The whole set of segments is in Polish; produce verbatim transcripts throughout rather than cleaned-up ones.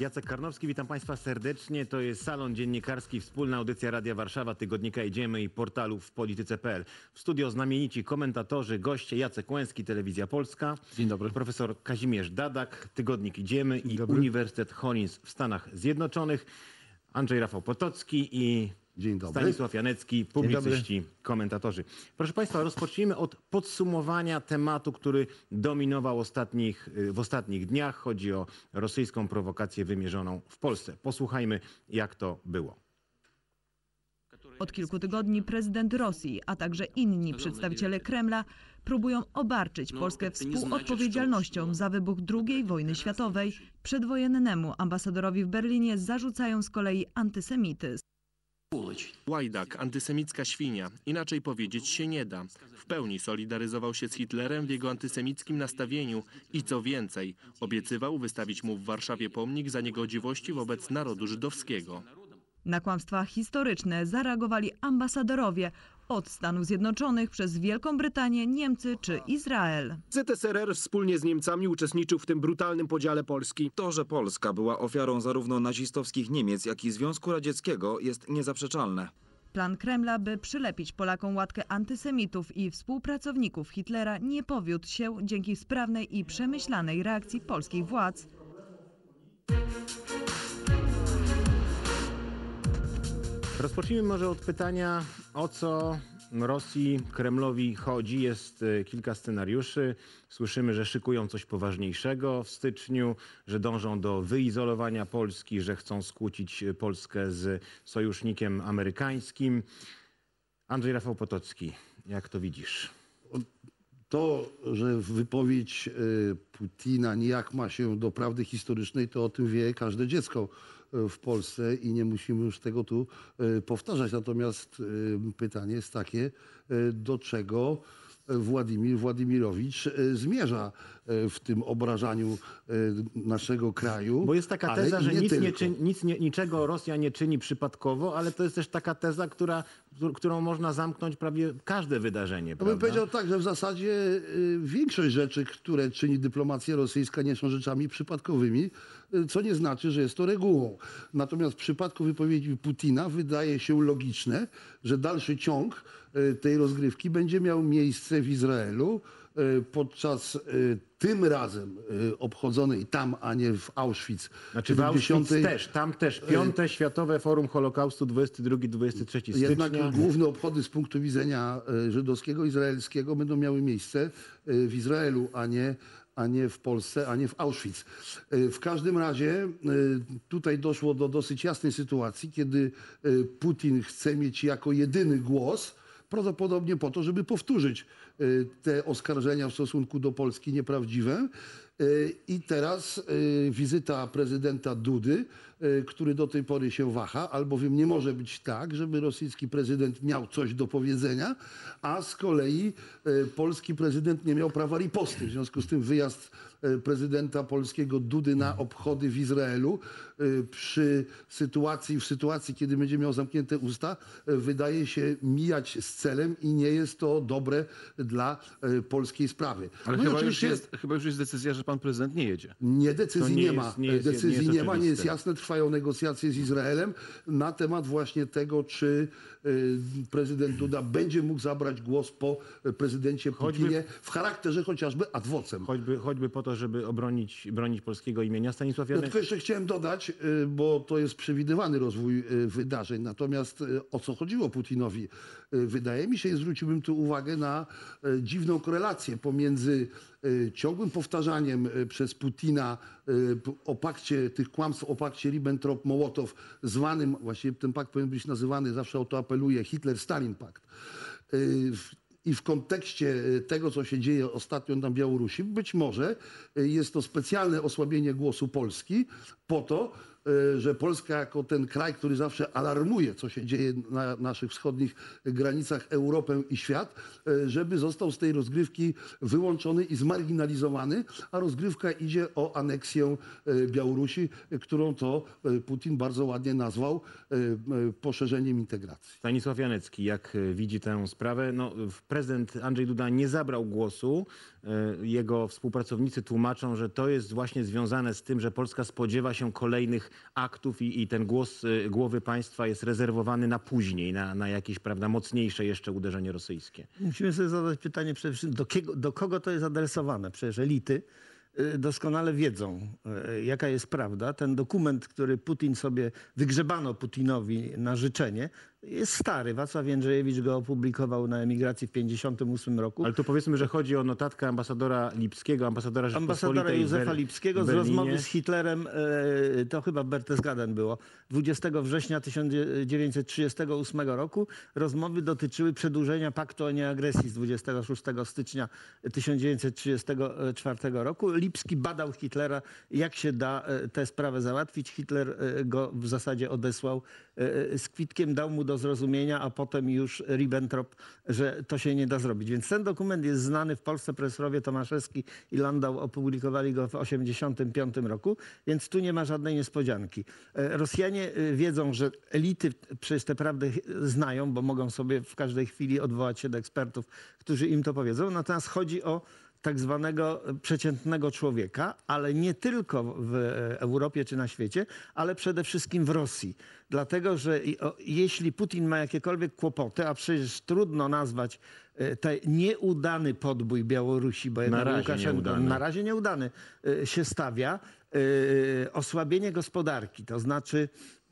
Jacek Karnowski, witam Państwa serdecznie. To jest Salon Dziennikarski, wspólna audycja Radia Warszawa, Tygodnika Idziemy i portalu w polityce kropka p l. W studio znamienici komentatorzy, goście: Jacek Łęski, Telewizja Polska. Dzień dobry. Profesor Kazimierz Dadak, Tygodnik Idziemy i Uniwersytet Hollins w Stanach Zjednoczonych. Andrzej Rafał Potocki i Dzień dobry. Stanisław Janecki, publicyści, komentatorzy. Proszę Państwa, rozpocznijmy od podsumowania tematu, który dominował ostatnich, w ostatnich dniach. Chodzi o rosyjską prowokację wymierzoną w Polsce. Posłuchajmy, jak to było. Od kilku tygodni prezydent Rosji, a także inni przedstawiciele Kremla próbują obarczyć Polskę współodpowiedzialnością za wybuch drugiej wojny światowej. Przedwojennemu ambasadorowi w Berlinie zarzucają z kolei antysemityzm. Łajdak, antysemicka świnia. Inaczej powiedzieć się nie da. W pełni solidaryzował się z Hitlerem w jego antysemickim nastawieniu i co więcej, obiecywał wystawić mu w Warszawie pomnik za niegodziwości wobec narodu żydowskiego. Na kłamstwa historyczne zareagowali ambasadorowie od Stanów Zjednoczonych przez Wielką Brytanię, Niemcy czy Izrael. Z S R R wspólnie z Niemcami uczestniczył w tym brutalnym podziale Polski. To, że Polska była ofiarą zarówno nazistowskich Niemiec, jak i Związku Radzieckiego, jest niezaprzeczalne. Plan Kremla, by przylepić Polakom łatkę antysemitów i współpracowników Hitlera, nie powiódł się dzięki sprawnej i przemyślanej reakcji polskich władz. Rozpocznijmy może od pytania, o co Rosji, Kremlowi chodzi. Jest kilka scenariuszy. Słyszymy, że szykują coś poważniejszego w styczniu, że dążą do wyizolowania Polski, że chcą skłócić Polskę z sojusznikiem amerykańskim. Andrzej Rafał Potocki, jak to widzisz? To, że wypowiedź Putina nijak ma się do prawdy historycznej, to o tym wie każde dziecko w Polsce i nie musimy już tego tu powtarzać. Natomiast pytanie jest takie, do czego Władimir Władimirowicz zmierza w tym obrażaniu naszego kraju. Bo jest taka teza, że nic nie czyni, nic nie, niczego Rosja nie czyni przypadkowo, ale to jest też taka teza, która, którą można zamknąć prawie każde wydarzenie. Ja bym powiedział tak, że w zasadzie większość rzeczy, które czyni dyplomacja rosyjska, nie są rzeczami przypadkowymi, co nie znaczy, że jest to regułą. Natomiast w przypadku wypowiedzi Putina wydaje się logiczne, że dalszy ciąg tej rozgrywki będzie miał miejsce w Izraelu podczas tym razem obchodzonej tam, a nie w Auschwitz. Znaczy w Auschwitz też, tam też piąte Światowe Forum Holokaustu dwudziestego drugiego do dwudziestego trzeciego stycznia. Jednak główne obchody z punktu widzenia żydowskiego, izraelskiego będą miały miejsce w Izraelu, a nie a nie w Polsce, a nie w Auschwitz. W każdym razie tutaj doszło do dosyć jasnej sytuacji, kiedy Putin chce mieć jako jedyny głos, prawdopodobnie po to, żeby powtórzyć te oskarżenia w stosunku do Polski nieprawdziwe. I teraz wizyta prezydenta Dudy, który do tej pory się waha, albowiem nie może być tak, żeby rosyjski prezydent miał coś do powiedzenia, a z kolei polski prezydent nie miał prawa riposty. W związku z tym wyjazd prezydenta polskiego Dudy na obchody w Izraelu przy sytuacji, w sytuacji, kiedy będzie miał zamknięte usta, wydaje się mijać z celem i nie jest to dobre dla polskiej sprawy. Ale no chyba, oczywiście już jest, chyba już jest decyzja, że pan prezydent nie jedzie. Nie, decyzji nie nie, jest, ma. nie jest- decyzji nie jest nie ma, nie jest oczywiste. jasne. Trwają negocjacje z Izraelem na temat właśnie tego, czy y, prezydent Duda będzie mógł zabrać głos po prezydencie Choćby- Putinie w charakterze chociażby ad vocem. Choćby, choćby po to, żeby obronić bronić polskiego imienia. Stanisław Ja Janek... tylko jeszcze chciałem dodać, y, bo to jest przewidywany rozwój y, wydarzeń. Natomiast y, o co chodziło Putinowi? Y, Wydaje mi się, i zwróciłbym tu uwagę na y, dziwną korelację pomiędzy y, ciągłym powtarzaniem y, przez Putina y, p- o pakcie, tych kłamstw o pakcie Ribbentrop-Mołotow, zwanym, właściwie ten pakt powinien być nazywany, zawsze o to apeluję, Hitler-Stalin pakt. Y, w- I w kontekście tego, co się dzieje ostatnio na Białorusi, być może jest to specjalne osłabienie głosu Polski po to, e, że Polska jako ten kraj, który zawsze alarmuje, co się dzieje na naszych wschodnich granicach, Europę i świat, e, żeby został z tej rozgrywki wyłączony i zmarginalizowany, a rozgrywka idzie o aneksję e, Białorusi, e, którą to e, Putin bardzo ładnie nazwał e, e, poszerzeniem integracji. Stanisław Janecki, jak e, widzi tę sprawę? No, w- prezydent Andrzej Duda nie zabrał głosu. E, Jego współpracownicy tłumaczą, że to jest właśnie związane z tym, że Polska spodziewa się kolejnych aktów i, i ten głos e, głowy państwa jest rezerwowany na później, na, na jakieś, prawda, mocniejsze jeszcze uderzenie rosyjskie. Musimy sobie zadać pytanie przede wszystkim, do, kiego, do kogo to jest adresowane? Przecież elity y, doskonale wiedzą, y, jaka jest prawda. Ten dokument, który Putin sobie, wygrzebano Putinowi na życzenie, jest stary. Wacław Jędrzejewicz go opublikował na emigracji w pięćdziesiątym ósmym roku. Ale tu powiedzmy, że chodzi o notatkę ambasadora Lipskiego, ambasadora Ambasadora Rzeczypospolitej w Józefa Ber- Lipskiego w z Berlinie. rozmowy z Hitlerem, e, to chyba Berchtesgaden było, dwudziestego września tysiąc dziewięćset trzydziestego ósmego roku. Rozmowy dotyczyły przedłużenia paktu o nieagresji z dwudziestego szóstego stycznia tysiąc dziewięćset trzydziestego czwartego roku. Lipski badał Hitlera, jak się da e, tę sprawę załatwić. Hitler e, go w zasadzie odesłał e, z kwitkiem, dał mu do zrozumienia, a potem już Ribbentrop, że to się nie da zrobić. Więc ten dokument jest znany w Polsce. Profesorowie Tomaszewski i Landau opublikowali go w tysiąc dziewięćset osiemdziesiątym piątym roku, więc tu nie ma żadnej niespodzianki. E, Rosjanie e, wiedzą, że elity przecież te prawdy znają, bo mogą sobie w każdej chwili odwołać się do ekspertów, którzy im to powiedzą. Natomiast chodzi o tak zwanego przeciętnego człowieka, ale nie tylko w Europie czy na świecie, ale przede wszystkim w Rosji. Dlatego, że i- o, jeśli Putin ma jakiekolwiek kłopoty, a przecież trudno nazwać e, ten nieudany podbój Białorusi, bo jednak razie Łukaszenko nieudany. na razie nieudany e, się stawia, e, osłabienie gospodarki, to znaczy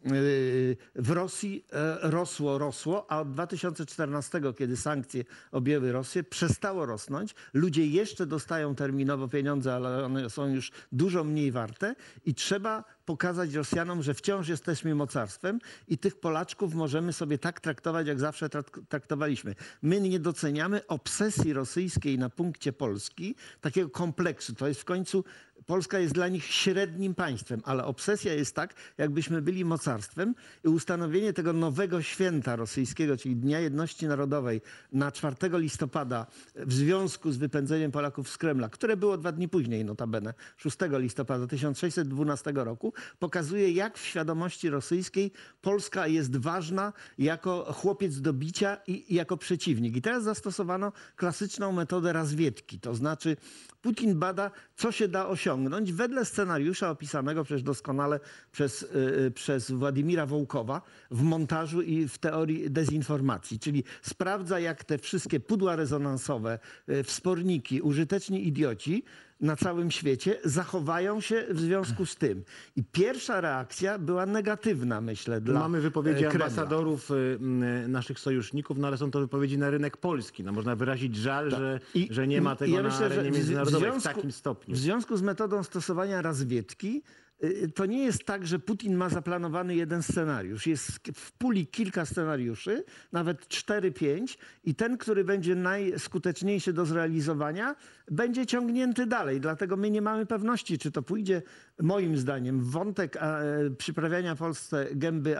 w Rosji e, rosło, rosło, a od dwa tysiące czternastego, kiedy sankcje objęły Rosję, przestało rosnąć. Ludzie jeszcze dostają terminowo pieniądze, ale one są już dużo mniej warte i trzeba pokazać Rosjanom, że wciąż jesteśmy mocarstwem i tych Polaczków możemy sobie tak traktować, jak zawsze trak- traktowaliśmy. My nie doceniamy obsesji rosyjskiej na punkcie Polski, takiego kompleksu. To jest w końcu, Polska jest dla nich średnim państwem, ale obsesja jest tak, jakbyśmy byli mocarstwem i ustanowienie tego nowego święta rosyjskiego, czyli Dnia Jedności Narodowej na czwartego listopada w związku z wypędzeniem Polaków z Kremla, które było dwa dni później notabene, szóstego listopada tysiąc sześćset dwunastego roku, pokazuje, jak w świadomości rosyjskiej Polska jest ważna jako chłopiec do bicia i jako przeciwnik. I teraz zastosowano klasyczną metodę razwiedki, to znaczy Putin bada, co się da osiągnąć wedle scenariusza opisanego przecież doskonale przez, yy, przez Władimira Wołkowa w montażu i w teorii dezinformacji. Czyli sprawdza, jak te wszystkie pudła rezonansowe, yy, wsporniki, użyteczni idioci na całym świecie zachowają się w związku z tym. I pierwsza reakcja była negatywna, myślę, dla Mamy wypowiedzi e, Kremla. ambasadorów y, y, naszych sojuszników, no ale są to wypowiedzi na rynek polski. No, można wyrazić żal, że, I- że nie ma i tego ja na myślę, że arenie w- w międzynarodowej w, związku- takim stopniu. W związku z metodą stosowania razwiedki, y, to nie jest tak, że Putin ma zaplanowany jeden scenariusz. Jest w puli kilka scenariuszy, nawet cztery, pięć i ten, który będzie najskuteczniejszy do zrealizowania, będzie ciągnięty dalej. Dlatego my nie mamy pewności, czy to pójdzie, moim zdaniem, w wątek e, przyprawiania w Polsce gęby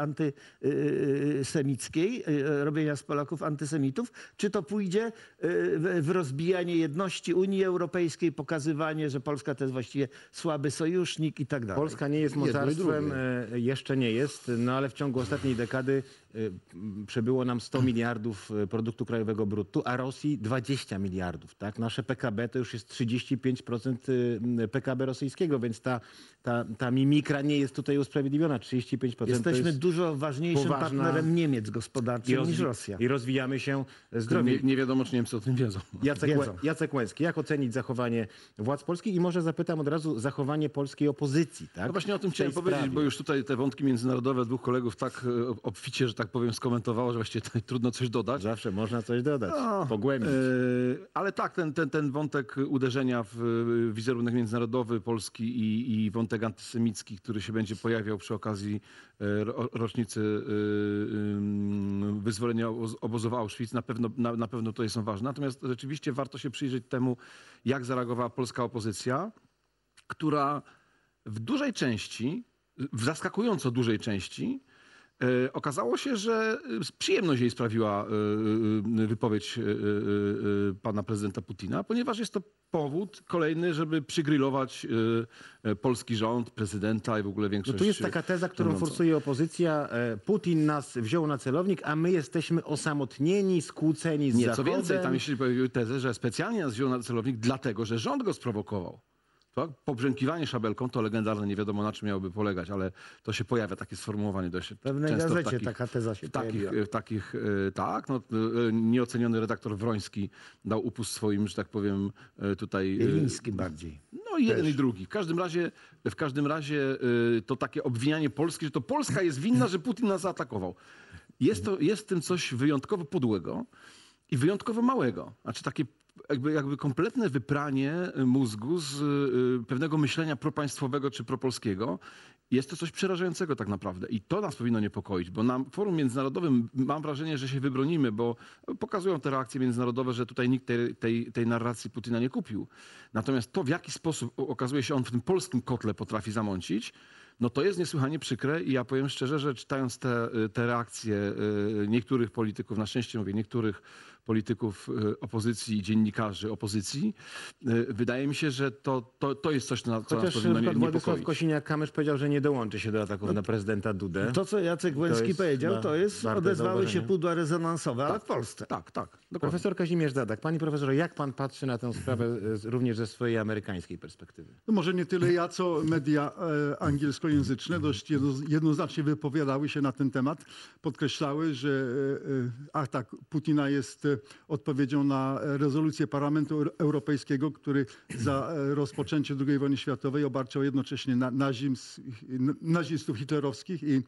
antysemickiej, e, robienia z Polaków antysemitów, czy to pójdzie e, w, w rozbijanie jedności Unii Europejskiej, pokazywanie, że Polska to jest właściwie słaby sojusznik i tak dalej. Polska nie jest Jedno i mocarstwem, drugie. e, jeszcze nie jest, no ale w ciągu ostatniej dekady e, m, przebyło nam sto miliardów e, produktu krajowego brutto, a Rosji dwadzieścia miliardów. Tak? Nasze P K B to już jest trzydzieści pięć procent e, P K B rosyjskiego, więc ta, ta, ta mimikra nie jest tutaj usprawiedliwiona. trzydzieści pięć procent Jesteśmy to jest dużo ważniejszym poważna- partnerem Niemiec i, gospodarczym niż rozwi- Rosja. i rozwijamy się zdrowie. Nie, nie wiadomo, czy Niemcy o tym wiedzą. Jacek, Wiedzą. Łę- Jacek Łęcki, jak ocenić zachowanie władz polskich i może zapytam od razu zachowanie polskiej opozycji. Tak? No właśnie o tym W tej chciałem powiedzieć, sprawie. bo już tutaj te wątki międzynarodowe dwóch kolegów tak e, obficie, że tak powiem, skomentowało, że właściwie tutaj trudno coś dodać. Zawsze można coś dodać, No, pogłębić. E, ale tak, ten, ten, ten wątek uderzenia w e, wizerunek międzynarodowy Polski i, i wątek antysemicki, który się będzie pojawiał przy okazji e, ro, rocznicy e, em, wyzwolenia oboz- obozu Auschwitz, na pewno, na, na pewno tutaj są ważne. Natomiast rzeczywiście warto się przyjrzeć temu, jak zareagowała polska opozycja, która w dużej części w zaskakująco dużej części e, okazało się, że przyjemność jej sprawiła e, wypowiedź e, e, pana prezydenta Putina, ponieważ jest to powód kolejny, żeby przygrillować e, polski rząd, prezydenta i w ogóle No większość. tu jest taka teza, którą rządzącą. forsuje opozycja. e, Putin nas wziął na celownik, a my jesteśmy osamotnieni, skłóceni z Nie, co Zachodem. więcej, tam jeśli pojawiły tezę, że specjalnie nas wziął na celownik dlatego, że rząd go sprowokował. Tak? Pobrzękiwanie szabelką to legendarne, nie wiadomo na czym miałoby polegać, ale to się pojawia takie sformułowanie dość W pewnej często gazecie w takich, taka teza się w takich, pojawiła. w takich e, tak, no, e, nieoceniony redaktor Wroński dał upust swoim, że tak powiem, e, tutaj... e, Bieliński bardziej. No i jeden i drugi. W każdym razie, w każdym razie e, to takie obwinianie Polski, że to Polska jest winna, że Putin nas zaatakował. Jest, to, jest w tym coś wyjątkowo podłego i wyjątkowo małego. Znaczy takie jakby, jakby kompletne wypranie mózgu z y, pewnego myślenia propaństwowego czy propolskiego. Jest to coś przerażającego tak naprawdę i to nas powinno niepokoić, bo na forum międzynarodowym mam wrażenie, że się wybronimy, bo pokazują te reakcje międzynarodowe, że tutaj nikt tej, tej, tej narracji Putina nie kupił. Natomiast to, w jaki sposób okazuje się on w tym polskim kotle potrafi zamącić, no to jest niesłychanie przykre i ja powiem szczerze, że czytając te, te reakcje niektórych polityków, na szczęście mówię, niektórych polityków opozycji i dziennikarzy opozycji, wydaje mi się, że to, to, to jest coś, na co nas Chociaż powinno na nie, przykład Władysław niepokoić. Kosiniak-Kamysz powiedział, że nie dołączy się do ataków na prezydenta Dudę. To, co Jacek Łęcki jest powiedział, ba- to jest, warte odezwały się zauważenia. pudła rezonansowe, ale w Polsce. Tak, tak. Dokładnie. Profesor Kazimierz Dadak. Panie profesorze, jak pan patrzy na tę sprawę e, z- również ze swojej amerykańskiej perspektywy? No może nie tyle ja, co media e, angielskojęzyczne dość jedno, jednoznacznie wypowiadały się na ten temat. Podkreślały, że e, e, atak Putina jest e, odpowiedzią na rezolucję Parlamentu Euro- Europejskiego, który za e, rozpoczęcie drugiej wojny światowej obarczał jednocześnie na, nazizm, nazistów hitlerowskich i e,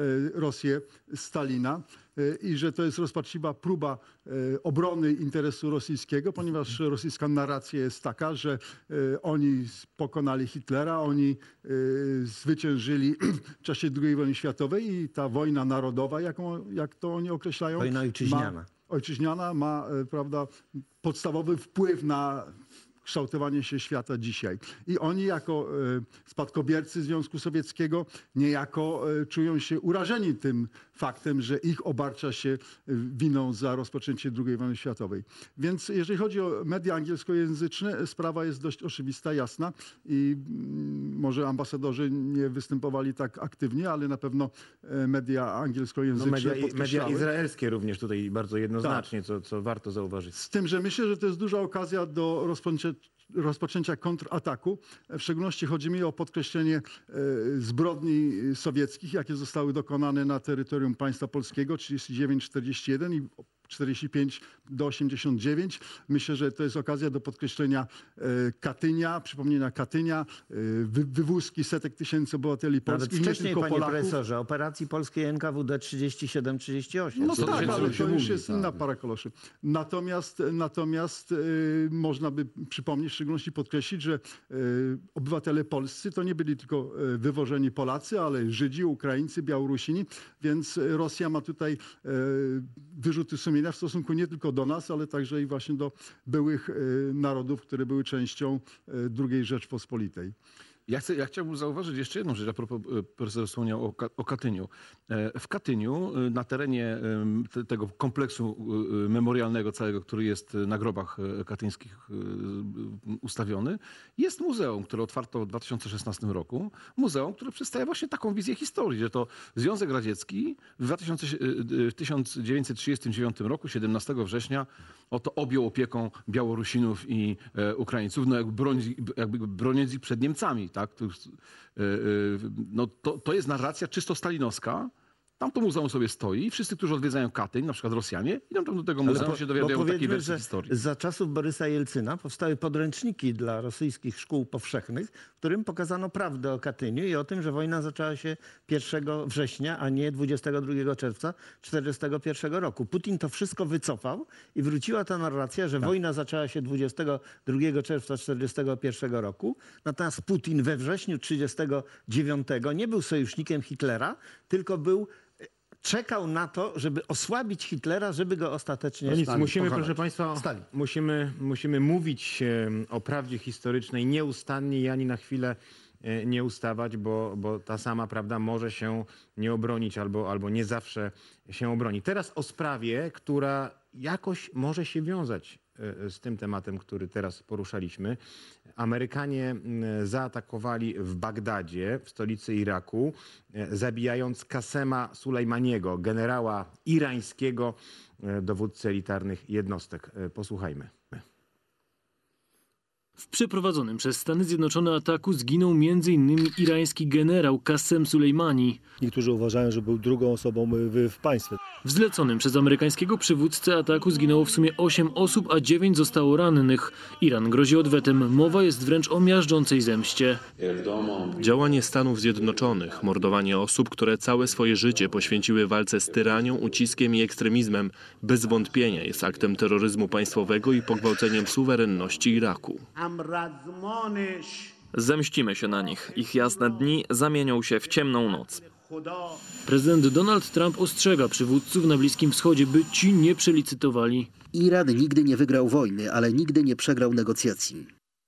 Rosję Stalina. E, I że to jest rozpaczliwa próba e, obrony interesu rosyjskiego, ponieważ rosyjska narracja jest taka, że e, oni pokonali Hitlera, oni e, zwyciężyli w czasie drugiej wojny światowej i ta wojna narodowa, jaką, jak to oni określają, Wojna ojczyźniana. ma, ojczyźniana ma e, prawda, podstawowy wpływ na kształtowanie się świata dzisiaj. I oni jako e, spadkobiercy Związku Sowieckiego niejako e, czują się urażeni tym faktem, że ich obarcza się e, winą za rozpoczęcie drugiej wojny światowej. Więc jeżeli chodzi o media angielskojęzyczne, sprawa jest dość oczywista, jasna i mm, może ambasadorzy nie występowali tak aktywnie, ale na pewno e, media No, angielskojęzyczne media, media podkreślały. izraelskie również tutaj bardzo jednoznacznie, co, co warto zauważyć. Z tym, że myślę, że to jest duża okazja do rozpoczęcia rozpoczęcia kontrataku. W szczególności chodzi mi o podkreślenie e, zbrodni sowieckich, jakie zostały dokonane na terytorium państwa polskiego trzydzieści dziewięć czterdzieści jeden i czterdzieści pięć do osiemdziesiąt dziewięć. Myślę, że to jest okazja do podkreślenia e, Katynia, przypomnienia Katynia, e, wy, wywózki setek tysięcy obywateli Nawet polskich, nie wcześniej, tylko panie Polaków. profesorze, operacji polskiej N K W D trzydzieści siedem trzydzieści osiem. No Co tak, tysięcy ale ludzi to już mówi, jest tak. inna para koloszy. Natomiast, natomiast y, można by przypomnieć, w szczególności podkreślić, że y, obywatele polscy to nie byli tylko y, wywożeni Polacy, ale Żydzi, Ukraińcy, Białorusini, więc Rosja ma tutaj y, wyrzuty sumienia w stosunku nie tylko do nas, ale także i właśnie do byłych y, narodów, które były częścią y, drugiej Rzeczpospolitej. Ja, chcę, ja chciałbym zauważyć jeszcze jedną rzecz, a propos e, profesor wspomniał o, Ka- o Katyniu. E, W Katyniu, e, na terenie em, te, tego kompleksu e, memorialnego całego, który jest na grobach e, katyńskich e, ustawiony, jest muzeum, które otwarto w dwa tysiące szesnastym roku. Muzeum, które przedstawia właśnie taką wizję historii, że to Związek Radziecki w, dwa tysiące, w tysiąc dziewięćset trzydziestym dziewiątym roku, siedemnastego września, oto objął opieką Białorusinów i e, Ukraińców, no jakby broniąc, jakby broniąc ich przed Niemcami. Tak? To, jest, e, e, no to, to jest narracja czysto stalinowska. Tam to muzeum sobie stoi i wszyscy, którzy odwiedzają Katyń, na przykład Rosjanie, idą tam do tego muzeum, po- się bo dowiadują takiej powiedzmy, wersji że historii. za czasów Borysa Jelcyna powstały podręczniki dla rosyjskich szkół powszechnych, w którym pokazano prawdę o Katyniu i o tym, że wojna zaczęła się pierwszego września, a nie dwudziestego drugiego czerwca tysiąc dziewięćset czterdziestego pierwszego roku. Putin to wszystko wycofał i wróciła ta narracja, że wojna zaczęła się dwudziestego drugiego czerwca tysiąc dziewięćset czterdziestego pierwszego roku. Natomiast Putin we wrześniu tysiąc dziewięćset trzydziestego dziewiątego nie był sojusznikiem Hitlera, tylko był czekał na to, żeby osłabić Hitlera, żeby go ostatecznie No nic, Stalin musimy, pokonać. proszę państwa, Stalin. musimy, musimy mówić e, o prawdzie historycznej nieustannie i ani na chwilę nie ustawać, bo, bo ta sama prawda może się nie obronić albo, albo nie zawsze się obroni. Teraz o sprawie, która jakoś może się wiązać z tym tematem, który teraz poruszaliśmy. Amerykanie zaatakowali w Bagdadzie, w stolicy Iraku, zabijając Kasema Sulejmaniego, generała irańskiego, dowódcy elitarnych jednostek. Posłuchajmy. W przeprowadzonym przez Stany Zjednoczone ataku zginął między innymi irański generał Qasem Sulejmani. Niektórzy uważają, że był drugą osobą w, w państwie. W zleconym przez amerykańskiego przywódcę ataku zginęło w sumie osiem osób, a dziewięć zostało rannych. Iran grozi odwetem. Mowa jest wręcz o miażdżącej zemście. Działanie Stanów Zjednoczonych, mordowanie osób, które całe swoje życie poświęciły walce z tyranią, uciskiem i ekstremizmem, bez wątpienia jest aktem terroryzmu państwowego i pogwałceniem suwerenności Iraku. Zemścimy się na nich. Ich jasne dni zamienią się w ciemną noc. Prezydent Donald Trump ostrzega przywódców na Bliskim Wschodzie, by ci nie przelicytowali. Iran nigdy nie wygrał wojny, ale nigdy nie przegrał negocjacji.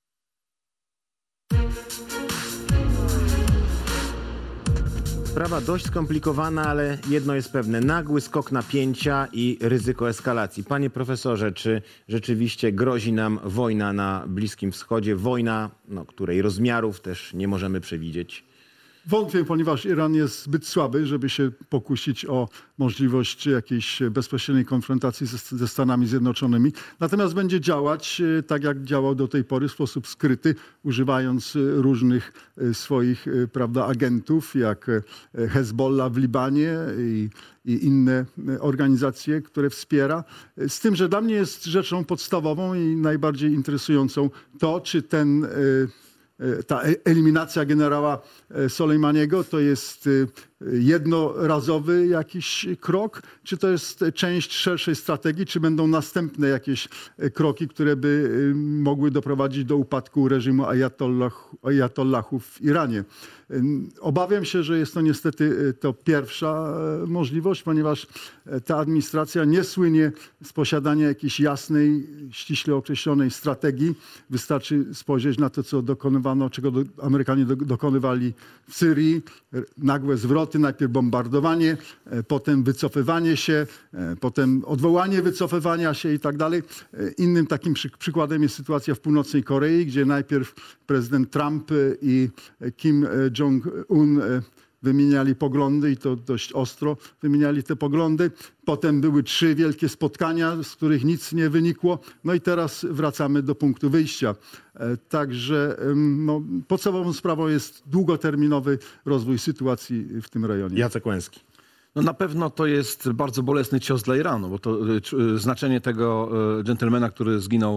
Sprawa dość skomplikowana, ale jedno jest pewne. Nagły skok napięcia i ryzyko eskalacji. Panie profesorze, czy rzeczywiście grozi nam wojna na Bliskim Wschodzie? Wojna, no, której rozmiarów też nie możemy przewidzieć. Wątpię, ponieważ Iran jest zbyt słaby, żeby się pokusić o możliwość jakiejś bezpośredniej konfrontacji ze, ze Stanami Zjednoczonymi. Natomiast będzie działać tak, jak działał do tej pory, w sposób skryty, używając różnych swoich, prawda, agentów, jak Hezbollah w Libanie i, i inne organizacje, które wspiera. Z tym, że dla mnie jest rzeczą podstawową i najbardziej interesującą to, czy ten ta eliminacja generała Soleimaniego to jest jednorazowy jakiś krok, czy to jest część szerszej strategii, czy będą następne jakieś kroki, które by mogły doprowadzić do upadku reżimu ajatollah, ajatollahów w Iranie. Obawiam się, że jest to niestety to pierwsza możliwość, ponieważ ta administracja nie słynie z posiadania jakiejś jasnej, ściśle określonej strategii. Wystarczy spojrzeć na to, co dokonywano, czego do, Amerykanie do, dokonywali w Syrii. Nagłe zwroty, najpierw bombardowanie, potem wycofywanie się, potem odwołanie wycofywania się i tak dalej. Innym takim przy, przykładem jest sytuacja w północnej Korei, gdzie najpierw prezydent Trump i Kim Jong-un wymieniali poglądy i to dość ostro wymieniali te poglądy. Potem były trzy wielkie spotkania, z których nic nie wynikło. No i teraz wracamy do punktu wyjścia. Także no, podstawową sprawą jest długoterminowy rozwój sytuacji w tym rejonie. Jacek Łęski. No na pewno to jest bardzo bolesny cios dla Iranu, bo to znaczenie tego dżentelmena, który zginął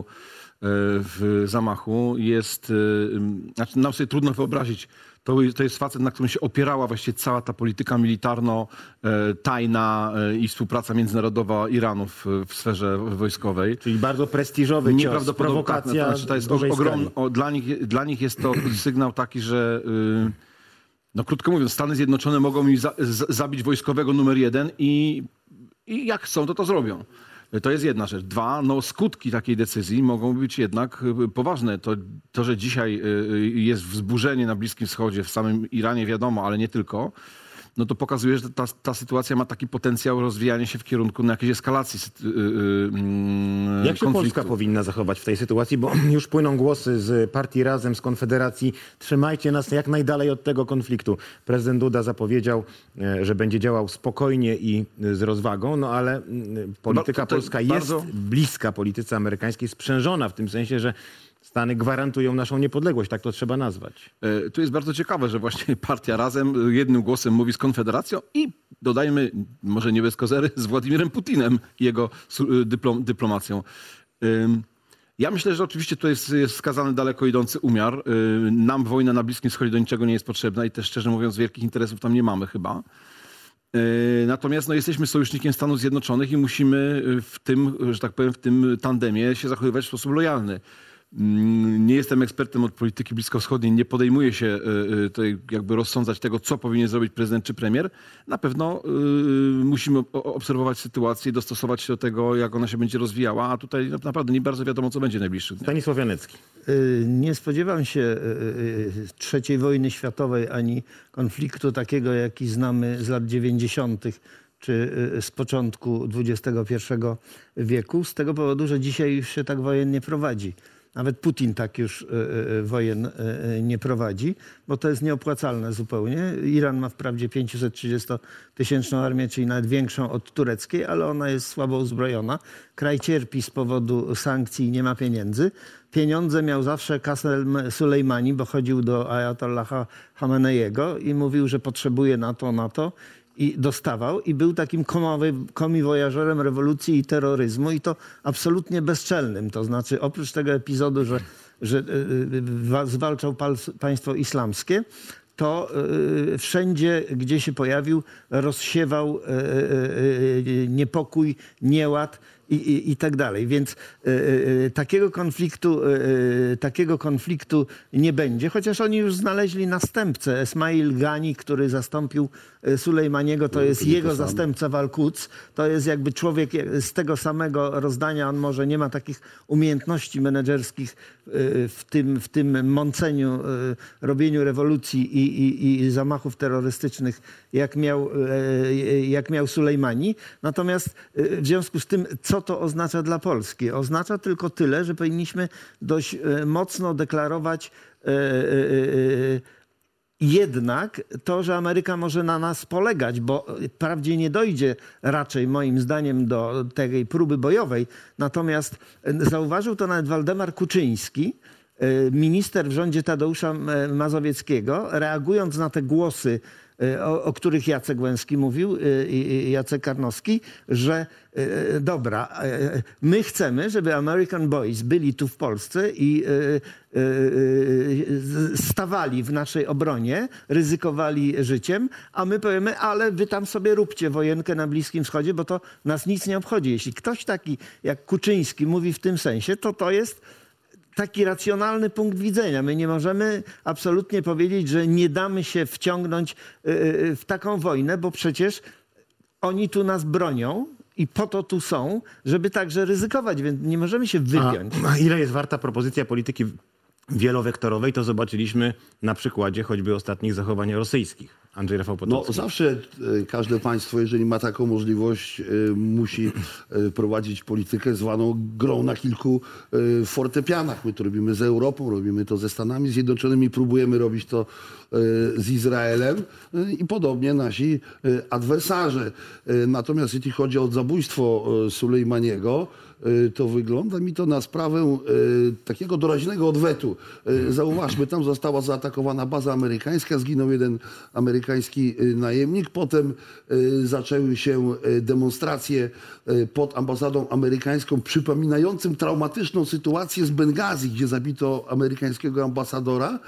w zamachu jest, znaczy nam sobie trudno wyobrazić. To, to jest facet, na którym się opierała właściwie cała ta polityka militarno-tajna i współpraca międzynarodowa Iranu w, w sferze wojskowej. Czyli bardzo prestiżowy cios, nieprawdopodobna prowokacja. To znaczy, to jest ogromny, o, dla, nich, dla nich jest to sygnał taki, że yy, no krótko mówiąc, Stany Zjednoczone mogą mi za, z, zabić wojskowego numer jeden i, i jak chcą, to to zrobią. To jest jedna rzecz. Dwa, no skutki takiej decyzji mogą być jednak poważne. To, to, że dzisiaj jest wzburzenie na Bliskim Wschodzie, w samym Iranie wiadomo, ale nie tylko, no to pokazuje, że ta, ta sytuacja ma taki potencjał rozwijania się w kierunku na jakiejś eskalacji yy, yy, Jak się konfliktu. Polska powinna zachować w tej sytuacji? Bo już płyną głosy z partii Razem, z Konfederacji. Trzymajcie nas jak najdalej od tego konfliktu. Prezydent Duda zapowiedział, że będzie działał spokojnie i z rozwagą, no ale polityka Ba- polska bardzo... jest bliska polityce amerykańskiej, sprzężona w tym sensie, że Stany gwarantują naszą niepodległość, tak to trzeba nazwać. E, tu jest bardzo ciekawe, że właśnie partia Razem jednym głosem mówi z Konfederacją i dodajmy, może nie bez kozery, z Władimirem Putinem i jego dyplom, dyplomacją. E, ja myślę, że oczywiście to jest, jest wskazany daleko idący umiar. E, nam wojna na Bliskim Wschodzie do niczego nie jest potrzebna i też szczerze mówiąc wielkich interesów tam nie mamy chyba. Natomiast no, jesteśmy sojusznikiem Stanów Zjednoczonych i musimy w tym, że tak powiem, w tym tandemie się zachowywać w sposób lojalny. Nie jestem ekspertem od polityki bliskowschodniej, nie podejmuję się tutaj jakby rozsądzać tego, co powinien zrobić prezydent czy premier. Na pewno musimy obserwować sytuację i dostosować się do tego, jak ona się będzie rozwijała, a tutaj naprawdę nie bardzo wiadomo, co będzie w najbliższych dniach. Stanisław Janecki. Nie spodziewam się trzeciej wojny światowej ani konfliktu takiego, jaki znamy z lat dziewięćdziesiątych czy z początku dwudziestego pierwszego wieku, z tego powodu, że dzisiaj już się tak wojen nie prowadzi. Nawet Putin tak już wojen nie prowadzi, bo to jest nieopłacalne zupełnie. Iran ma wprawdzie pięćsettrzydziestotysięczną armię, czyli nawet większą od tureckiej, ale ona jest słabo uzbrojona. Kraj cierpi z powodu sankcji i nie ma pieniędzy. Pieniądze miał zawsze Qasem Sulejmani, bo chodził do Ajatollaha Khameneiego i mówił, że potrzebuje na to, na to. I dostawał i był takim komiwojażerem rewolucji i terroryzmu i to absolutnie bezczelnym. To znaczy oprócz tego epizodu, że, że zwalczał państwo islamskie, to wszędzie, gdzie się pojawił, rozsiewał niepokój, nieład i, i, i tak dalej. Więc y, takiego konfliktu, y, takiego konfliktu nie będzie, chociaż oni już znaleźli następcę. Esmail Gani, który zastąpił Sulejmaniego, to jest jego zastępca w Al-Quds. To jest jakby człowiek z tego samego rozdania. On może nie ma takich umiejętności menedżerskich w tym, w tym mąceniu, robieniu rewolucji i, i, i zamachów terrorystycznych, jak miał, jak miał Sulejmani. Natomiast w związku z tym, co to oznacza dla Polski? Oznacza tylko tyle, że powinniśmy dość mocno deklarować jednak to, że Ameryka może na nas polegać, bo wprawdzie nie dojdzie raczej moim zdaniem do tej próby bojowej. Natomiast zauważył to nawet Waldemar Kuczyński, minister w rządzie Tadeusza Mazowieckiego, reagując na te głosy, o, o których Jacek Łęski mówił i Jacek Karnowski, że dobra, my chcemy, żeby American Boys byli tu w Polsce i stawali w naszej obronie, ryzykowali życiem, a my powiemy, ale wy tam sobie róbcie wojenkę na Bliskim Wschodzie, bo to nas nic nie obchodzi. Jeśli ktoś taki jak Kuczyński mówi w tym sensie, to to jest taki racjonalny punkt widzenia. My nie możemy absolutnie powiedzieć, że nie damy się wciągnąć w taką wojnę, bo przecież oni tu nas bronią i po to tu są, żeby także ryzykować, więc nie możemy się wypiąć. A, a ile jest warta propozycja polityki wielowektorowej, to zobaczyliśmy na przykładzie choćby ostatnich zachowań rosyjskich. Andrzej Rafał Potocki. No zawsze każde państwo, jeżeli ma taką możliwość, musi prowadzić politykę zwaną grą na kilku fortepianach. My to robimy z Europą, robimy to ze Stanami Zjednoczonymi, próbujemy robić to z Izraelem i podobnie nasi adwersarze. Natomiast jeśli chodzi o zabójstwo Sulejmaniego, to wygląda mi to na sprawę takiego doraźnego odwetu. Zauważmy, tam została zaatakowana baza amerykańska, zginął jeden amerykański najemnik, potem zaczęły się demonstracje pod ambasadą amerykańską, przypominającym traumatyczną sytuację z Bengazji, gdzie zabito amerykańskiego ambasadora.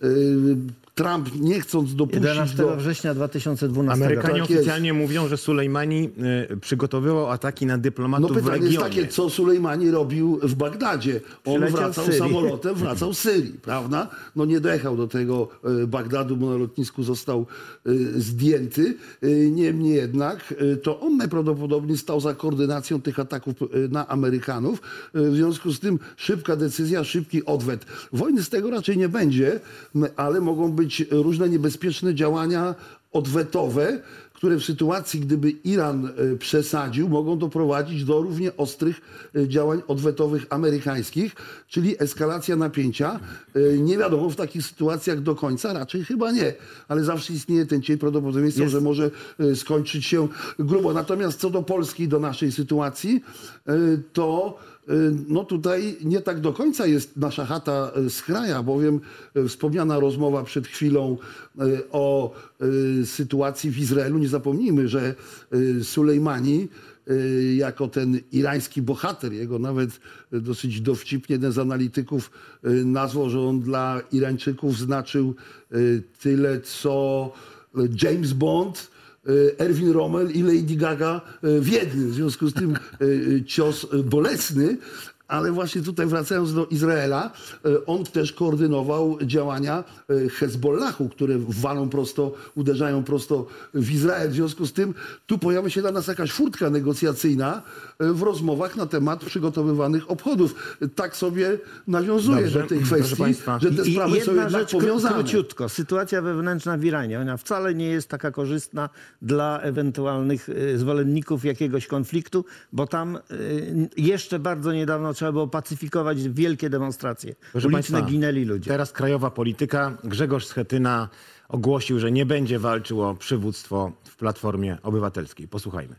Trump, nie chcąc dopuścić jedenastego do... września dwa tysiące dwunastego. Amerykanie tak oficjalnie mówią, że Sulejmani y, przygotowywał ataki na dyplomatów No pytanie w regionie. jest takie, co Sulejmani robił w Bagdadzie. On Przyleciał wracał z Syrii. samolotem, wracał z Syrii, prawda? No nie dojechał do tego y, Bagdadu, bo na lotnisku został y, zdjęty. Y, Niemniej jednak y, to on najprawdopodobniej stał za koordynacją tych ataków y, na Amerykanów. Y, w związku z tym szybka decyzja, szybki odwet. Wojny z tego raczej nie będzie, ale mogą być różne niebezpieczne działania odwetowe, które w sytuacji, gdyby Iran przesadził, mogą doprowadzić do równie ostrych działań odwetowych amerykańskich, czyli eskalacja napięcia. Nie wiadomo w takich sytuacjach do końca, raczej chyba nie, ale zawsze istnieje ten cień prawdopodobieństwa, jest... że może skończyć się grubo. Natomiast co do Polski, do naszej sytuacji, to no tutaj nie tak do końca jest nasza chata z kraja, bowiem wspomniana rozmowa przed chwilą o sytuacji w Izraelu. Nie zapomnijmy, że Sulejmani jako ten irański bohater, jego nawet dosyć dowcipnie jeden z analityków nazwał, że on dla Irańczyków znaczył tyle, co James Bond, Erwin Rommel i Lady Gaga w jednym. W związku z tym cios bolesny, Ale właśnie tutaj wracając do Izraela, on też koordynował działania Hezbollahu, które walą prosto, uderzają prosto w Izrael. W związku z tym tu pojawia się dla nas jakaś furtka negocjacyjna w rozmowach na temat przygotowywanych obchodów. Tak sobie nawiązuje Dobrze, do tej kwestii, że te I sprawy są jedna jednak rzecz, powiązane. króciutko. Sytuacja wewnętrzna w Iranie, ona wcale nie jest taka korzystna dla ewentualnych y, zwolenników jakiegoś konfliktu, bo tam y, jeszcze bardzo niedawno trzeba było pacyfikować wielkie demonstracje. Proszę Uliczne państwa, ginęli ludzie. Teraz krajowa polityka. Grzegorz Schetyna ogłosił, że nie będzie walczył o przywództwo w Platformie Obywatelskiej. Posłuchajmy.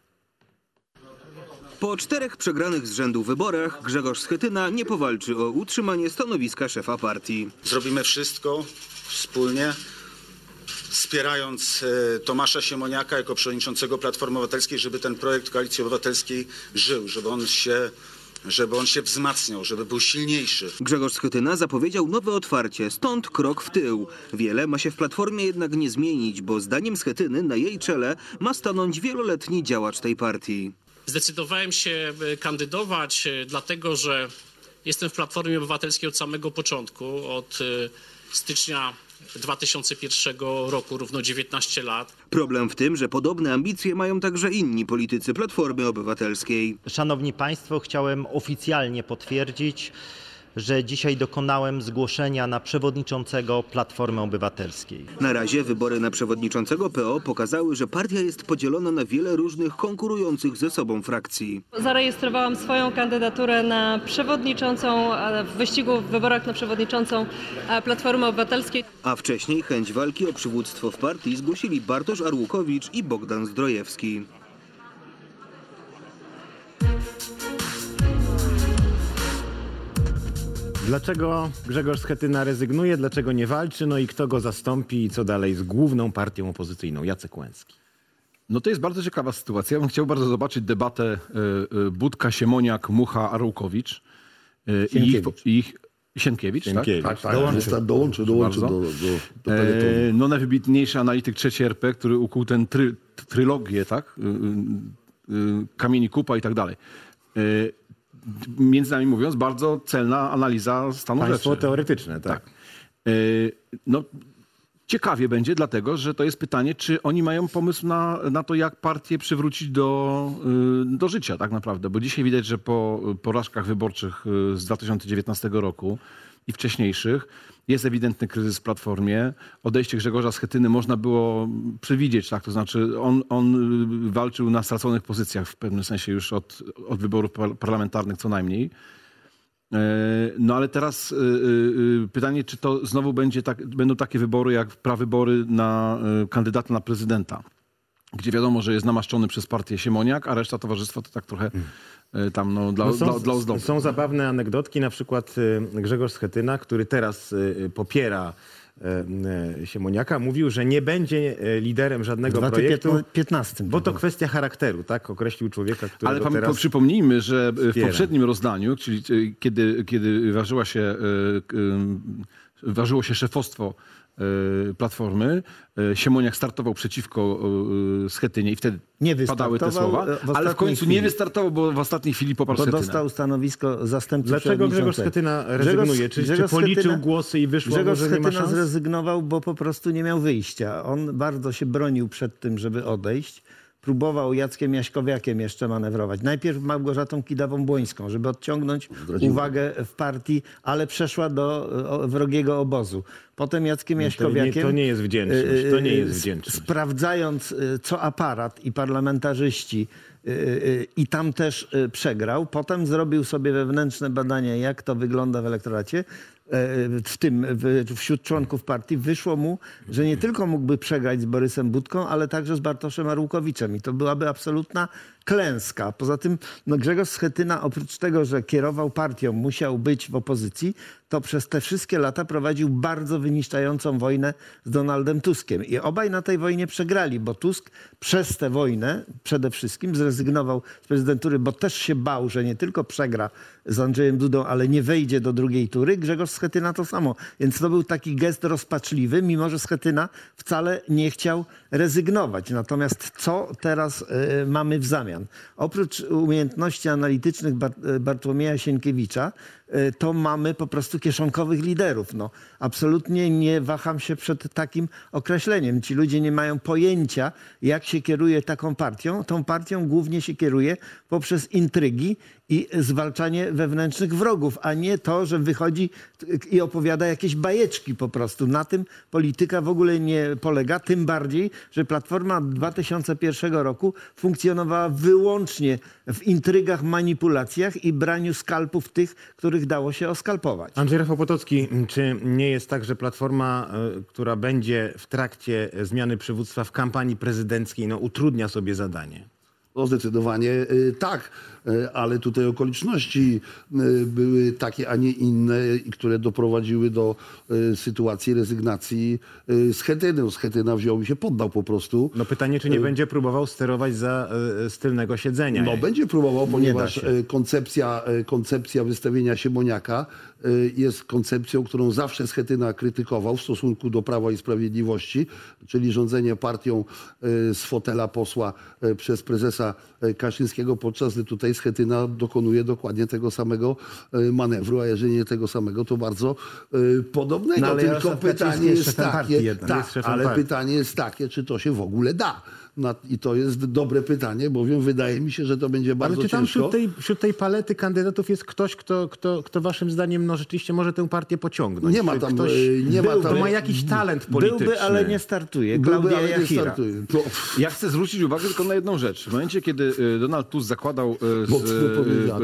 Po czterech przegranych z rzędu wyborach Grzegorz Schetyna nie powalczy o utrzymanie stanowiska szefa partii. Zrobimy wszystko wspólnie, wspierając Tomasza Siemoniaka jako przewodniczącego Platformy Obywatelskiej, żeby ten projekt Koalicji Obywatelskiej żył, żeby on się, żeby on się wzmacniał, żeby był silniejszy. Grzegorz Schetyna zapowiedział nowe otwarcie, stąd krok w tył. Wiele ma się w Platformie jednak nie zmienić, bo zdaniem Schetyny na jej czele ma stanąć wieloletni działacz tej partii. Zdecydowałem się kandydować, dlatego że jestem w Platformie Obywatelskiej od samego początku, od stycznia dwa tysiące pierwszego roku, równo dziewiętnaście lat. Problem w tym, że podobne ambicje mają także inni politycy Platformy Obywatelskiej. Szanowni Państwo, chciałem oficjalnie potwierdzić, że dzisiaj dokonałem zgłoszenia na przewodniczącego Platformy Obywatelskiej. Na razie wybory na przewodniczącego P O pokazały, że partia jest podzielona na wiele różnych konkurujących ze sobą frakcji. Zarejestrowałam swoją kandydaturę na przewodniczącą w wyścigu w wyborach na przewodniczącą Platformy Obywatelskiej. A wcześniej chęć walki o przywództwo w partii zgłosili Bartosz Arłukowicz i Bogdan Zdrojewski. Dlaczego Grzegorz Schetyna rezygnuje, dlaczego nie walczy, no i kto go zastąpi i co dalej z główną partią opozycyjną? Jacek Łęcki. No to jest bardzo ciekawa sytuacja. Ja bym chciał bardzo zobaczyć debatę y, y, Budka, Siemoniak, Mucha, Arłukowicz y, i ich, ich Sienkiewicz, Sienkiewicz, tak? Tak, dołączy, tak, dołączy, dołączy do, do, do peletonu. E, no najwybitniejszy analityk trzeciej R P, który ukuł tę try, trylogię, tak? Y, y, y, Kamieni Kupa i tak dalej. Y, Między nami mówiąc, bardzo celna analiza stanu Państwo rzeczy. teoretyczne, tak. tak. Yy, no, ciekawie będzie, dlatego że to jest pytanie, czy oni mają pomysł na, na to, jak partię przywrócić do, yy, do życia tak naprawdę. Bo dzisiaj widać, że po porażkach wyborczych z dwa tysiące dziewiętnastego roku i wcześniejszych jest ewidentny kryzys w Platformie. Odejście Grzegorza Schetyny można było przewidzieć, tak? To znaczy on, on walczył na straconych pozycjach w pewnym sensie już od, od wyborów parlamentarnych co najmniej. No ale teraz pytanie, czy to znowu będzie tak, będą takie wybory jak prawybory na kandydata na prezydenta, gdzie wiadomo, że jest namaszczony przez partię Siemoniak, a reszta towarzystwa to tak trochę tam no, dla, no są, dla, dla ozdoby. Są zabawne anegdotki, na przykład Grzegorz Schetyna, który teraz popiera Siemoniaka, mówił, że nie będzie liderem żadnego projektu, piętnastym, bo to kwestia charakteru, tak? Określił człowieka, którego Ale teraz przypomnijmy, że w wspiera. poprzednim rozdaniu, czyli kiedy, kiedy ważyła się, ważyło się szefostwo Platformy, Siemoniak startował przeciwko Schetynie i wtedy nie padały te słowa, w ale w końcu chwili. nie wystartował, bo w ostatniej chwili poparł Bo Schetynę. dostał stanowisko zastępcy Dlaczego Grzegorz Schetyna rezygnuje? Czy, czy policzył Schetyna, głosy i wyszło, Grzegorz że nie ma Schetyna szans? zrezygnował, bo po prostu nie miał wyjścia. On bardzo się bronił przed tym, żeby odejść. Próbował Jackiem Jaśkowiakiem jeszcze manewrować. Najpierw Małgorzatą Kidawą-Błońską, żeby odciągnąć Zdradził. uwagę w partii, ale przeszła do o, wrogiego obozu. Potem Jackiem No to Jaśkowiakiem... nie- to nie jest wdzięczność, to nie jest wdzięczność. Sprawdzając, co aparat i parlamentarzyści i tam też przegrał. Potem zrobił sobie wewnętrzne badania, jak to wygląda w elektoracie. W tym, wśród członków partii wyszło mu, że nie tylko mógłby przegrać z Borysem Budką, ale także z Bartoszem Arłukowiczem. I to byłaby absolutna klęska. Poza tym no Grzegorz Schetyna, oprócz tego, że kierował partią, musiał być w opozycji, to przez te wszystkie lata prowadził bardzo wyniszczającą wojnę z Donaldem Tuskiem. I obaj na tej wojnie przegrali, bo Tusk przez tę wojnę przede wszystkim zrezygnował z prezydentury, bo też się bał, że nie tylko przegra z Andrzejem Dudą, ale nie wejdzie do drugiej tury. Grzegorz Schetyna to samo. Więc to był taki gest rozpaczliwy, mimo że Schetyna wcale nie chciał rezygnować. Natomiast co teraz y, mamy w zamian? Bocian. Oprócz umiejętności analitycznych Bar- Bartłomieja Sienkiewicza, to mamy po prostu kieszonkowych liderów. No, absolutnie nie waham się przed takim określeniem. Ci ludzie nie mają pojęcia, jak się kieruje taką partią. Tą partią głównie się kieruje poprzez intrygi i zwalczanie wewnętrznych wrogów, a nie to, że wychodzi i opowiada jakieś bajeczki po prostu. Na tym polityka w ogóle nie polega, tym bardziej, że Platforma od dwa tysiące pierwszego roku funkcjonowała wyłącznie w intrygach, manipulacjach i braniu skalpów tych, których dało się oskalpować. Andrzej Rafał Potocki, czy nie jest tak, że Platforma, która będzie w trakcie zmiany przywództwa w kampanii prezydenckiej, no, utrudnia sobie zadanie? No zdecydowanie tak, ale tutaj okoliczności były takie, a nie inne, które doprowadziły do sytuacji rezygnacji Schetyny. Schetyna wziął i się poddał po prostu. No pytanie, czy nie będzie próbował sterować za z tylnego siedzenia? No będzie próbował, ponieważ koncepcja, koncepcja wystawienia Siemoniaka jest koncepcją, którą zawsze Schetyna krytykował w stosunku do Prawa i Sprawiedliwości, czyli rządzenie partią z fotela posła przez prezesa Kaczyńskiego, podczas gdy tutaj Schetyna dokonuje dokładnie tego samego manewru, a jeżeli nie tego samego, to bardzo podobnego. No, tylko pytanie jest, jest takie, tak, ale partii. pytanie jest takie, czy to się w ogóle da. I to jest dobre pytanie, bowiem wydaje mi się, że to będzie bardzo ciężko. Ale czy tam ciężko. wśród tej, wśród tej palety kandydatów jest ktoś, kto, kto, kto waszym zdaniem no, rzeczywiście może tę partię pociągnąć? Nie ma Czy tam, ktoś nie ma byłby, tam, ma jakiś talent polityczny? Byłby, ale nie startuje. Byłby, Klaudia ale nie Jachira. startuje. To... Ja chcę zwrócić uwagę tylko na jedną rzecz. W momencie, kiedy Donald Tusk zakładał z Mocno powiedziane,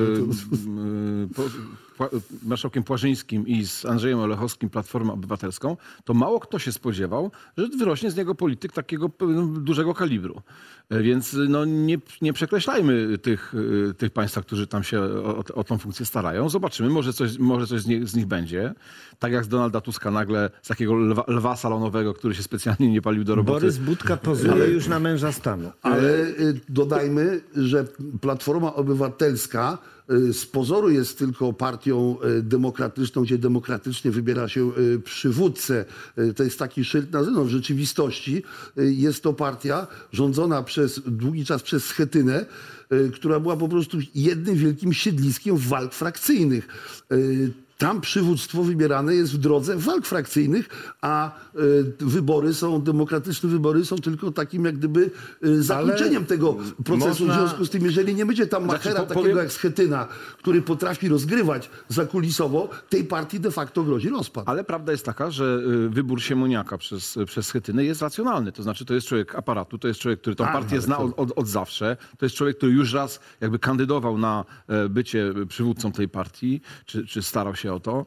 e, po, marszałkiem Płażyńskim i z Andrzejem Olechowskim Platformę Obywatelską, to mało kto się spodziewał, że wyrośnie z niego polityk takiego dużego kalibru. Więc no, nie, nie przekreślajmy tych, tych państwa, którzy tam się o, o tą funkcję starają. Zobaczymy, może coś, może coś z, nie, z nich będzie. Tak jak z Donalda Tuska nagle, z takiego lwa, lwa salonowego, który się specjalnie nie palił do roboty. Borys Budka pozuje ale, już na męża stanu. Ale dodajmy, że Platforma Obywatelska z pozoru jest tylko partią demokratyczną, gdzie demokratycznie wybiera się przywódcę. To jest taki szyld na zewnątrz. W rzeczywistości jest to partia rządzona przez długi czas przez Schetynę, która była po prostu jednym wielkim siedliskiem walk frakcyjnych. Tam przywództwo wybierane jest w drodze walk frakcyjnych, a y, wybory są, demokratyczne wybory są tylko takim jak gdyby y, zakończeniem Ale tego procesu. Można... W związku z tym, jeżeli nie będzie tam machera znaczy, po, takiego powiem... jak Schetyna, który potrafi rozgrywać zakulisowo, tej partii de facto grozi rozpad. Ale prawda jest taka, że wybór Siemoniaka przez, przez Schetynę jest racjonalny. To znaczy to jest człowiek aparatu, to jest człowiek, który tą partię zna od, od, od zawsze. To jest człowiek, który już raz jakby kandydował na bycie przywódcą tej partii, czy, czy starał się o to.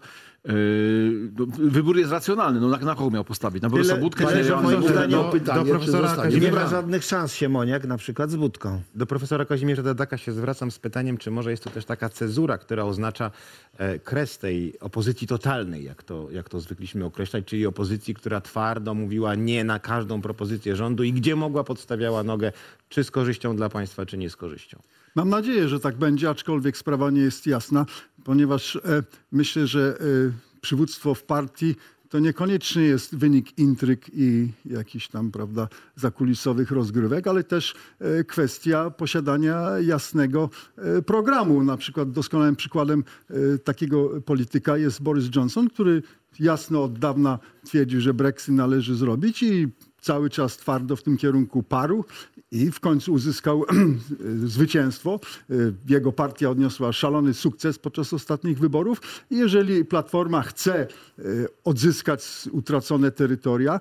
Wybór jest racjonalny. No na, na kogo miał postawić? Na Borysa Budkę? Tyle, że moim zdaniem do, pytanie, do profesora Kazimierza... Nie ma żadnych szans Siemoniak na przykład z Budką. Do profesora Kazimierza Dadaka się zwracam z pytaniem, czy może jest to też taka cezura, która oznacza e, kres tej opozycji totalnej, jak to, jak to zwykliśmy określać, czyli opozycji, która twardo mówiła nie na każdą propozycję rządu i gdzie mogła podstawiała nogę, czy z korzyścią dla państwa, czy nie z korzyścią. Mam nadzieję, że tak będzie, aczkolwiek sprawa nie jest jasna, ponieważ e, myślę, że e, przywództwo w partii to niekoniecznie jest wynik intryg i jakichś tam, prawda, zakulisowych rozgrywek, ale też e, kwestia posiadania jasnego e, programu. Na przykład doskonałym przykładem e, takiego polityka jest Boris Johnson, który jasno od dawna twierdził, że Brexit należy zrobić i cały czas twardo w tym kierunku parł i w końcu uzyskał zwycięstwo. Jego partia odniosła szalony sukces podczas ostatnich wyborów. I jeżeli Platforma chce odzyskać utracone terytoria,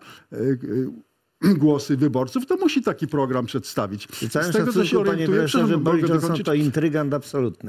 głosy wyborców, to musi taki program przedstawić. Z całym tego, co się orientuje, że Boris Johnson to intrygant absolutny.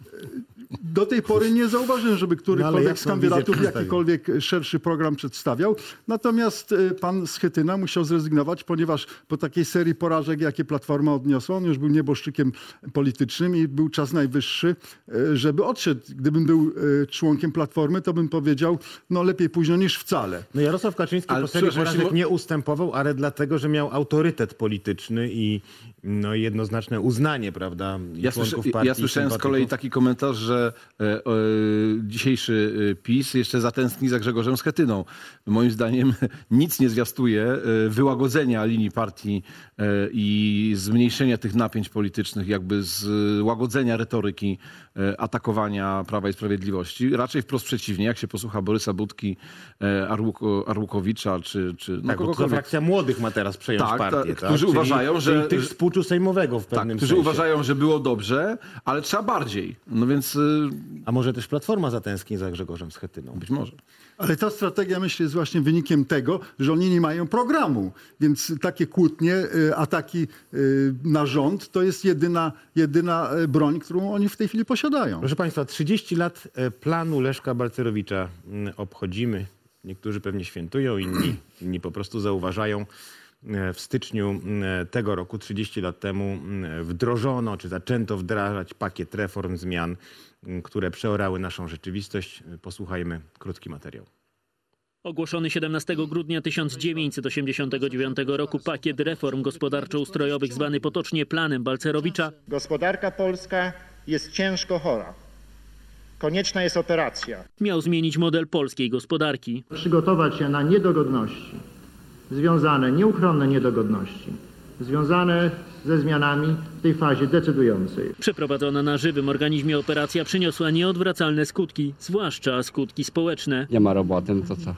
Do tej pory nie zauważyłem, żeby którykolwiek no, z kandydatów jakikolwiek szerszy program przedstawiał. Natomiast pan Schetyna musiał zrezygnować, ponieważ po takiej serii porażek, jakie Platforma odniosła, on już był nieboszczykiem politycznym i był czas najwyższy, żeby odszedł. Gdybym był członkiem Platformy, to bym powiedział, no lepiej późno niż wcale. No Jarosław Kaczyński ale po serii porażek mo... nie ustępował, ale dlatego, że miał autorytet polityczny i no, jednoznaczne uznanie, prawda, ja członków słyszy, partii. Ja słyszałem z kolei taki komentarz, że że e, e, dzisiejszy PiS jeszcze zatęskni za Grzegorzem Schetyną. Moim zdaniem nic nie zwiastuje e, wyłagodzenia linii partii e, i zmniejszenia tych napięć politycznych, jakby złagodzenia retoryki e, atakowania Prawa i Sprawiedliwości. Raczej wprost przeciwnie, jak się posłucha Borysa Budki, e, Arłuko, Arłukowicza, czy, czy no tak, bo to frakcja młodych ma teraz przejąć tak, partię. Ta, tak? którzy Czyli, uważają, że... czyli tych współczu sejmowego w pewnym tak, którzy sensie. uważają, że było dobrze, ale trzeba bardziej. No więc... A może też Platforma zatęskni za Grzegorzem Schetyną? Być może. Ale ta strategia, myślę, jest właśnie wynikiem tego, że oni nie mają programu. Więc takie kłótnie, ataki na rząd to jest jedyna, jedyna broń, którą oni w tej chwili posiadają. Proszę Państwa, trzydzieści lat planu Leszka Balcerowicza obchodzimy. Niektórzy pewnie świętują, inni, inni po prostu zauważają. W styczniu tego roku, trzydzieści lat temu, wdrożono czy zaczęto wdrażać pakiet reform, zmian, które przeorały naszą rzeczywistość. Posłuchajmy krótki materiał. Ogłoszony siedemnastego grudnia tysiąc dziewięćset osiemdziesiątego dziewiątego roku pakiet reform gospodarczo-ustrojowych, zwany potocznie planem Balcerowicza. Gospodarka polska jest ciężko chora. Konieczna jest operacja. Miał zmienić model polskiej gospodarki. Przygotować się na niedogodności związane, nieuchronne niedogodności, związane ze zmianami w tej fazie decydującej. Przeprowadzona na żywym organizmie operacja przyniosła nieodwracalne skutki, zwłaszcza skutki społeczne. Nie ma roboty, no to co?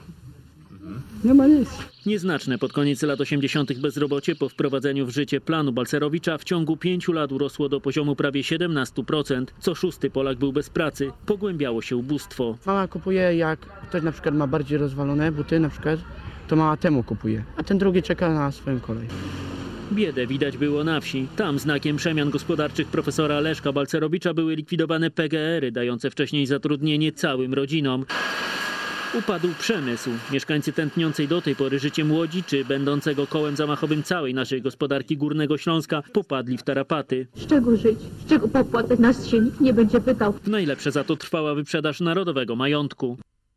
Nie ma nic. Nieznaczne pod koniec lat osiemdziesiątych bezrobocie po wprowadzeniu w życie planu Balcerowicza w ciągu pięciu lat urosło do poziomu prawie siedemnastu procent. Co szósty Polak był bez pracy. Pogłębiało się ubóstwo. Mama kupuje, jak ktoś na przykład ma bardziej rozwalone buty na przykład, to mama temu kupuje, a ten drugi czeka na swoją kolej. Biedę widać było na wsi. Tam znakiem przemian gospodarczych profesora Leszka Balcerowicza były likwidowane P G R-y, dające wcześniej zatrudnienie całym rodzinom. Upadł przemysł. Mieszkańcy tętniącej do tej pory życiem Łodzi, czy będącego kołem zamachowym całej naszej gospodarki Górnego Śląska, popadli w tarapaty. Z czego żyć? Z czego popłacać? Nas się nikt nie będzie pytał. W najlepsze za to trwała wyprzedaż narodowego majątku.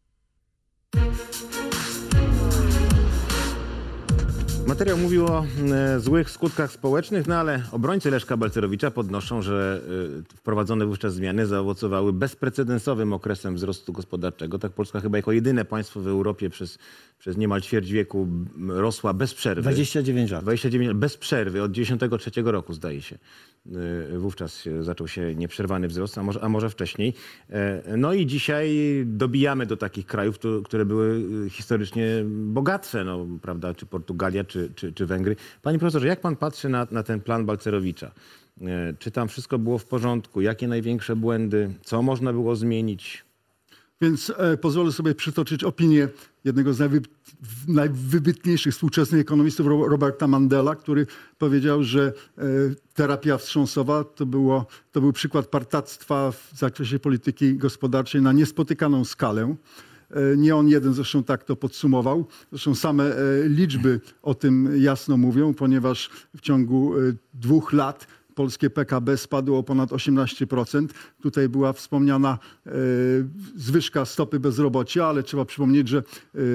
Materiał mówił o e, złych skutkach społecznych, no ale obrońcy Leszka Balcerowicza podnoszą, że e, wprowadzone wówczas zmiany zaowocowały bezprecedensowym okresem wzrostu gospodarczego. Tak Polska chyba jako jedyne państwo w Europie przez, przez niemal ćwierć wieku rosła bez przerwy. dwadzieścia dziewięć lat. dwadzieścia dziewięć lat, bez przerwy, od dziewięćdziesiątego trzeciego roku zdaje się. E, wówczas się, zaczął się nieprzerwany wzrost, a może, a może wcześniej. E, no i dzisiaj dobijamy do takich krajów, to, które były historycznie bogatsze, no, prawda, czy Portugalia, czy Czy, czy, czy Węgry. Panie profesorze, jak pan patrzy na, na ten plan Balcerowicza? Czy tam wszystko było w porządku? Jakie największe błędy? Co można było zmienić? Więc e, pozwolę sobie przytoczyć opinię jednego z najwy, najwybitniejszych współczesnych ekonomistów, Roberta Mandela, który powiedział, że e, terapia wstrząsowa to, było, to był przykład partactwa w zakresie polityki gospodarczej na niespotykaną skalę. Nie on jeden zresztą tak to podsumował. Zresztą same liczby o tym jasno mówią, ponieważ w ciągu dwóch lat polskie P K B spadło o ponad osiemnaście procent. Tutaj była wspomniana zwyżka stopy bezrobocia, ale trzeba przypomnieć, że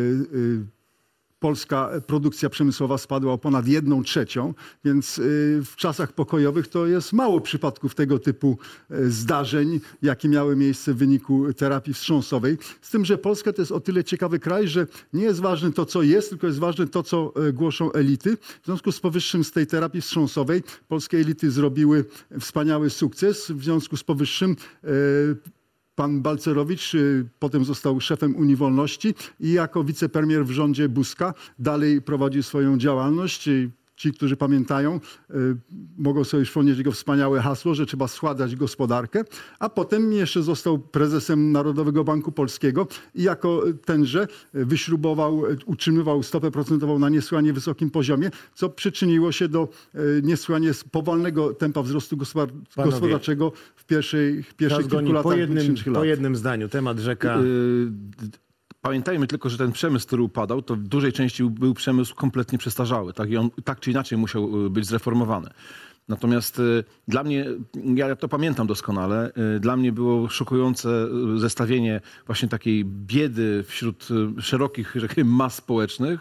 polska produkcja przemysłowa spadła o ponad jedną trzecią, więc w czasach pokojowych to jest mało przypadków tego typu zdarzeń, jakie miały miejsce w wyniku terapii wstrząsowej. Z tym, że Polska to jest o tyle ciekawy kraj, że nie jest ważne to, co jest, tylko jest ważne to, co głoszą elity. W związku z powyższym z tej terapii wstrząsowej polskie elity zrobiły wspaniały sukces. W związku z powyższym pan Balcerowicz potem został szefem Unii Wolności i jako wicepremier w rządzie Buzka dalej prowadził swoją działalność. Ci, którzy pamiętają, mogą sobie przypomnieć jego wspaniałe hasło, że trzeba schładzać gospodarkę, a potem jeszcze został prezesem Narodowego Banku Polskiego i jako tenże wyśrubował, utrzymywał stopę procentową na niesłychanie wysokim poziomie, co przyczyniło się do niesłychanie powolnego tempa wzrostu gospodarczego w pierwszej, pierwszych kilku latach. Po jednym, po jednym zdaniu, temat rzeka... Pamiętajmy tylko, że ten przemysł, który upadał, to w dużej części był przemysł kompletnie przestarzały. Tak? I on tak czy inaczej musiał być zreformowany. Natomiast y, dla mnie, ja to pamiętam doskonale, y, dla mnie było szokujące zestawienie właśnie takiej biedy wśród y, szerokich, że tak powiem, mas społecznych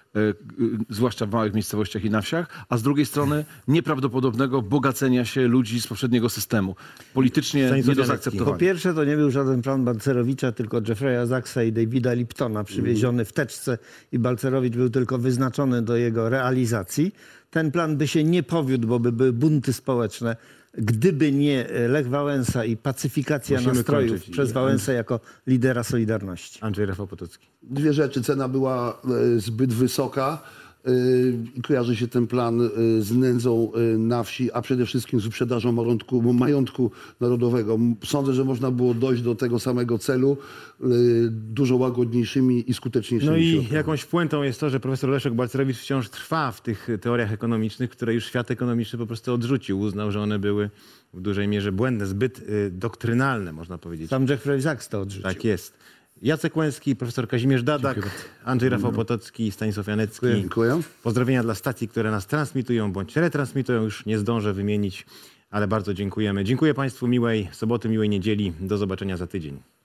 zwłaszcza w małych miejscowościach i na wsiach, a z drugiej strony nieprawdopodobnego bogacenia się ludzi z poprzedniego systemu. Politycznie nie do zaakceptowania. Po pierwsze, to nie był żaden plan Balcerowicza, tylko Jeffrey'a Zaxa i Davida Liptona przywieziony w teczce i Balcerowicz był tylko wyznaczony do jego realizacji. Ten plan by się nie powiódł, bo by były bunty społeczne. Gdyby nie Lech Wałęsa i pacyfikacja Musimy nastrojów kończyć. przez Wałęsę jako lidera Solidarności. Andrzej Rafał Potocki. Dwie rzeczy. Cena była e, zbyt wysoka. e, Kojarzy się ten plan e, z nędzą e, na wsi, a przede wszystkim z wyprzedażą majątku, majątku narodowego. Sądzę, że można było dojść do tego samego celu e, dużo łagodniejszymi i skuteczniejszymi No i środkami. jakąś puentą jest to, że profesor Leszek Balcerowicz wciąż trwa w tych teoriach ekonomicznych, które już świat ekonomiczny po prostu odrzucił. Uznał, że one były w dużej mierze błędne, zbyt y, doktrynalne, można powiedzieć. Sam Jeffrey Sachs to odrzucił. Tak jest. Jacek Łęski, profesor Kazimierz Dadak, Andrzej Rafał Potocki, Stanisław Janecki. Dziękuję. Pozdrowienia dla stacji, które nas transmitują bądź retransmitują. Już nie zdążę wymienić, ale bardzo dziękujemy. Dziękuję Państwu, miłej soboty, miłej niedzieli. Do zobaczenia za tydzień.